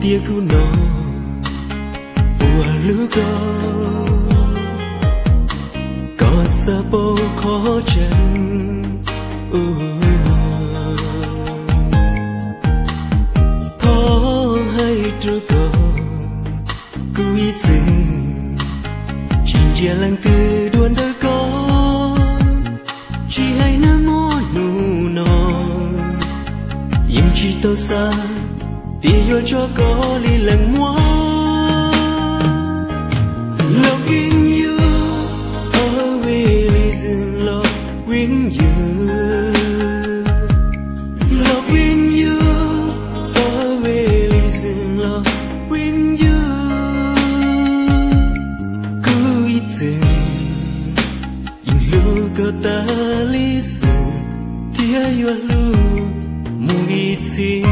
tia cu nó ua lũ có sa bầu khó chân thó hay trưa có cứ ít dừng chỉ chia lăng từ đuôn đôi có chỉ hay nam mô nụ nọ im chỉ tao xa tia cho có li lần mua loving you always in love with you loving you always in love with you cứ ít dừng in lu có ta lý sự tia yêu lu mong ít dừng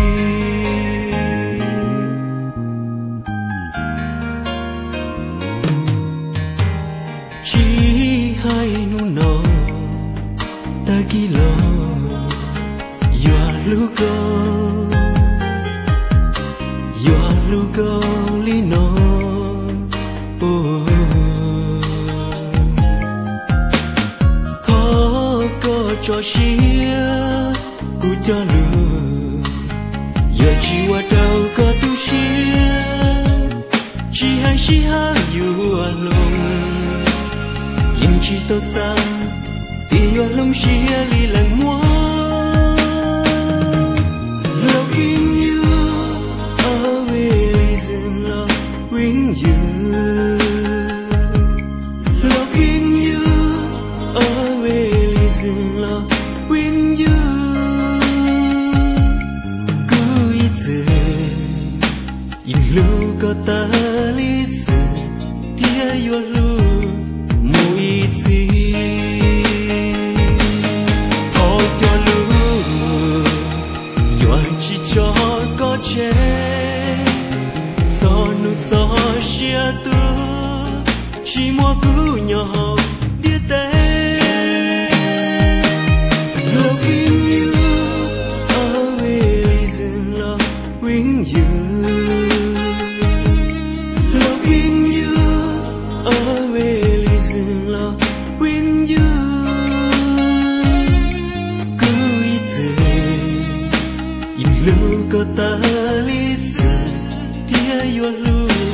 hai nu no ta kilo your lugo li no khó có cho xia cu cho lu giờ chỉ qua đâu có tu xia chỉ hai xi ha you alone im chỉ tao xa tia lông xia li lần mua loving you always in love with you loving you always in love with you cứ ít dừng in lu có ta lý sự tia yêu lu mùi gì có cho lu doan chỉ cho có che gió nút gió xia tu chỉ mua cứ nhỏ đi té loving you always in love with you loving you always in love with you cứ ít dừng in lu có ta lý sự tia yêu lu